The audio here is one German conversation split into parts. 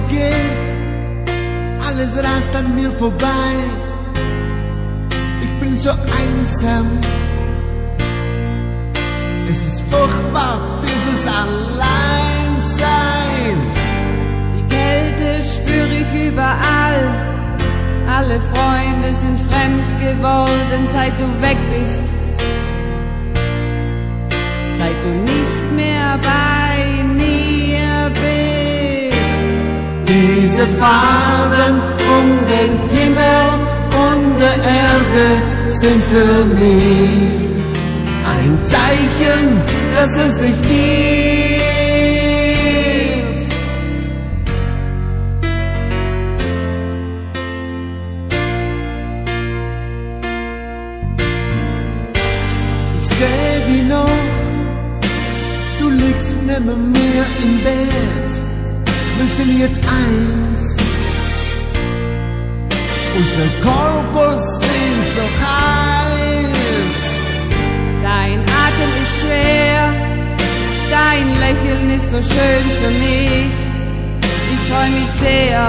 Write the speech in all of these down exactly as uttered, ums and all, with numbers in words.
vergeht, alles rast an mir vorbei. Ich bin so einsam, es ist furchtbar, dieses Alleinsein. Die Kälte spüre ich überall, alle Freunde sind fremd geworden, seit du weg bist. Seit du nicht mehr bei mir bist. Diese Farben um den Himmel und der Erde sind für mich ein Zeichen, dass es dich gibt. Ich seh dich noch, du liegst neben mir im Bett. Wir sind jetzt eins. Unsere Körper sind so heiß. Dein Atem ist schwer, dein Lächeln ist so schön für mich. Ich freu mich sehr,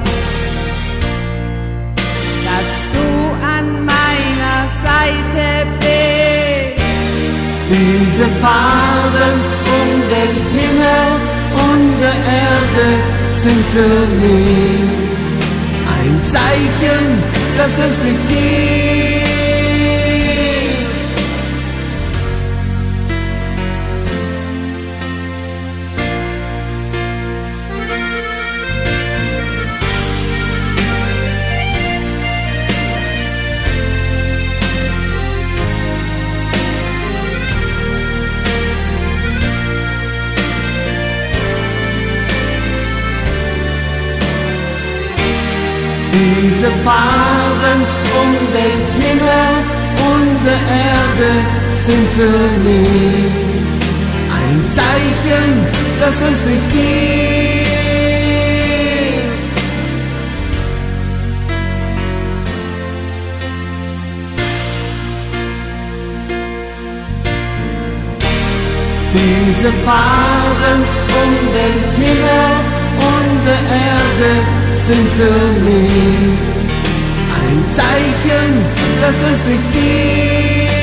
dass du an meiner Seite bist. Diese Farben um den Himmel und der Erde sind für mich ein Zeichen, dass es dich gibt. Diese Farben um den Himmel und der Erde sind für mich ein Zeichen, dass es dich gibt. Diese Farben um den Himmel und der Erde sind für mich ein Zeichen, dass es dich gibt.